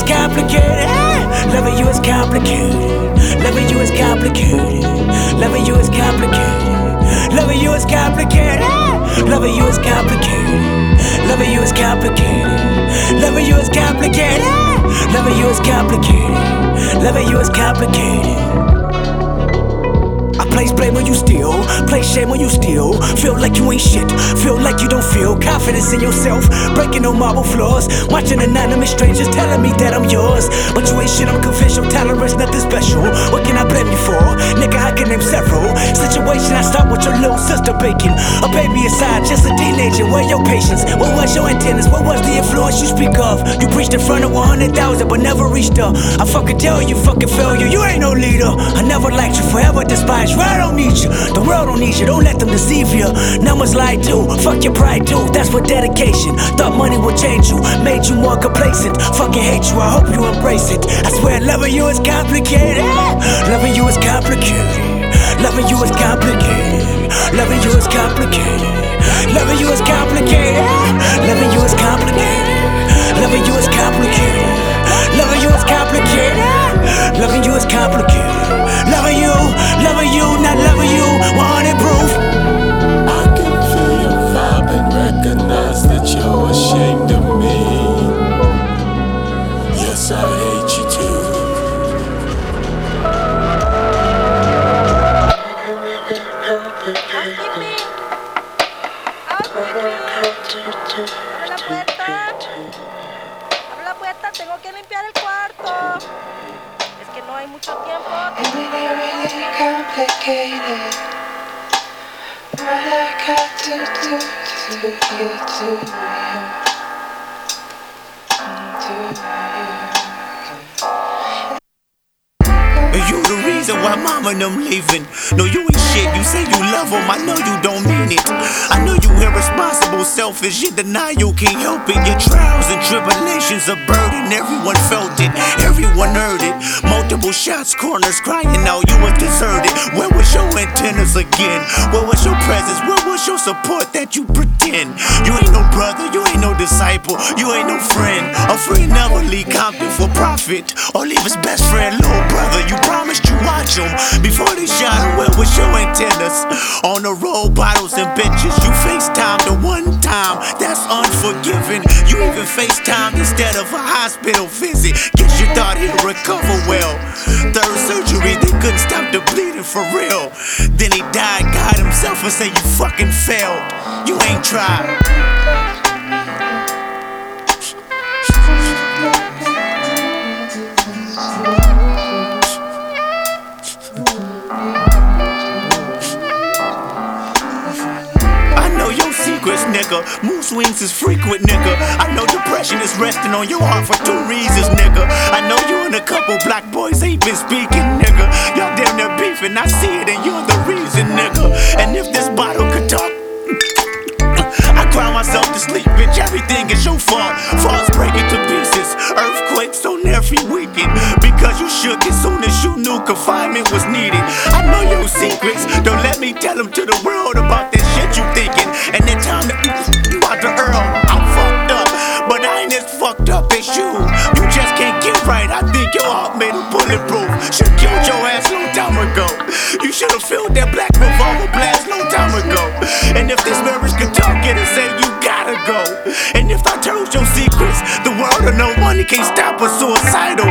complicated. Loving you is complicated. Loving you is complicated. Loving you is complicated. Loving you is complicated. Loving you is complicated. Loving you is complicated. Loving you is complicated. Loving you is complicated. Loving you is complicated. I place blame when you steal, place shame when you steal. Feel like you ain't shit, feel like you don't feel confidence in yourself, breaking on marble floors, watching anonymous strangers telling me that I'm yours. But you ain't shit, I'm confess your tolerance, nothing special. What can I blame you for? Nigga, I can name several situations I stopped with your little sister baking. A baby aside, just a teenager, where your patience? What was your antennas? What was the influence you speak of? You preached in front of 100,000 but never reached up. I fucking tell you, fucking failure, you ain't no leader. I never liked you, forever despised you. I don't need you, the world don't need you, don't let them deceive you. Numbers lie too, fuck your pride too, that's what dedication. Thought money would change you, made you more complacent. Fucking hate you, I hope you embrace it. I swear loving you is complicated. Loving you is complicated. Loving you is complicated. Loving you is complicated. Loving you is complicated. Loving you is complicated. Loving you is complicated. Loving you is complicated. Loving you is complicated. Loving you, not loving you, 100 proof. I can feel your vibe and recognize that you're ashamed of me. Yes, I hate you too. Abre la puerta, tengo que limpiar el cuarto. Es que no hay mucho tiempo. Complicated. What I got to do to get to And you the reason why mama and them leaving. No, you ain't shit, you say you love them, I know you don't mean it. I know you irresponsible, selfish, you deny you can't help it. Your trials and tribulations are burden, everyone felt it, everyone heard it. Multiple shots, corners, crying out, you were deserted. Where was your antennas again? Where was your presence? Where was your support that you pretend? You ain't no brother, you ain't no disciple, you ain't no friend. A friend never leave Compton for profit, or leave his best friend, little brother. You promised you watch him before they shot him. Where was your antennas? On the road, bottles and benches. You FaceTime the one time, that's unforgiving. You even FaceTime instead of a hospital visit. Guess you thought he'd recover well. Third surgery, they couldn't stop the bleeding for real. Then he died, God himself, and said you fucking failed. You ain't tried. Nigga, mood swings is frequent, nigga. I know depression is resting on your heart for 2 reasons, nigga. I know you and a couple black boys ain't been speaking, nigga. Y'all damn near beefing, I see it and you're the reason, nigga. And if this bottle could talk, I cry myself to sleep, bitch, everything is your fault. Falls breaking to pieces, earthquakes on every weekend. Because you shook as soon as you knew confinement was needed. I know your secrets, don't let me tell them to the world about this shit you thinking. And that time that you out the Earl, I'm fucked up, but I ain't as fucked up as you. You just can't get right, I think your heart made it bulletproof. Should've killed your ass long time ago. You should've filled that black revolver blast long time ago. And if this marriage could talk, it'd say you gotta go. And if I told your secrets, the world of no money can't stop a suicidal